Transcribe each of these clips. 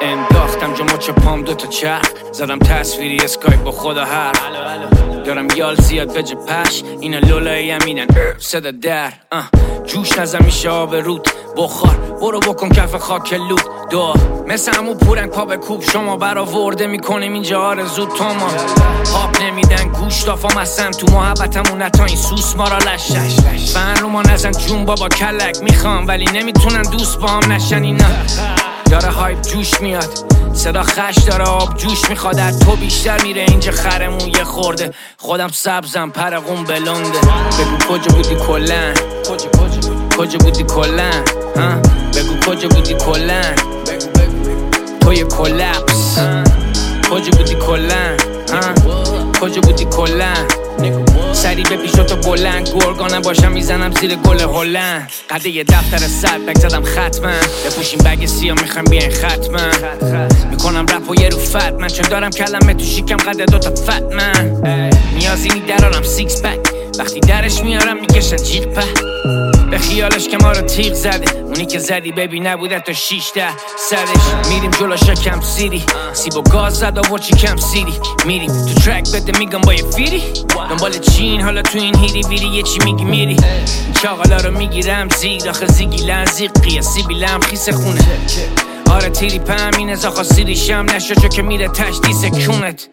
انداختم جا مچ پام دوتا چرخ، زدم تصویری اسکایپ با خدا حرف. دارم یال زیاد بجه پش، اینا لولایی هم میدن صدا در جوش نزم میشه آب رود بخار، برو بکن کف خاک لود دعا مثل همون پورنگ پا به کوب شما برآورده میکنیم اینجا آرزو تو ما آب نمیدن گوشتافام هستن تو محبتمون تا این سوس ما را لش فن رو ما نزن جون بابا کلک میخوام ولی نمیتونن دوست با هم نشن. اینا داره هایپ جوش میاد، صدا خش داره آب جوش میخواد، از تو بیشتر میره اینجا خرمون یه خورده، خودم سبزم پرقون بلنده. بگو کجا بودی کلن، کجا بودی کلن، بگو کجا بودی کلن، توی کلپس کجا بودی کلن، کجا بودی کلن. سری به پیشوتو بلند گرگانه باشم میزنم زیر گل هلند. قده یه دفتر صد بگ زدم ختمم، بپوشیم بگ سیاه میخوایم بیاین ختمم. میکنم رپ و یه رو فت من چون دارم کلمه تو شیکم قده دوتا فت من. نیازی میدرارم سیکس پک وقتی درش میارم میکشن جیغ په. به خیالش که ما رو تیغ زده، اونی که زدی ببین نبوده تا 6 صدش. میریم جلوشا کم سیری، سیب و گاز زد و چی کم سیری. میریم تو ترک بده میگم با یه فیری، دنبال چین حالا تو این هیری ویری یه چی میگی میری. چاقالا رو میگیرم زیر آخه زیگی لنزیقیه سیبی لم خیس خونه. آره تیری پمین از آخا سیری شم نشو چو که میره تشدیس کونت.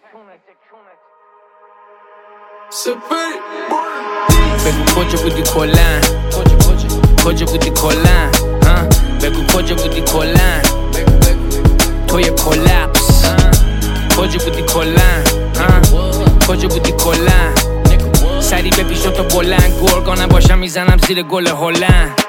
بگو کجا بودی کلن، کجا بودی کلن، بگو کجا بودی کلن، توی کلپس کجا بودی کلن، کجا بودی کلن. سری به پیشوتو بلند گرگانه باشم میزنم زیر گل هلند.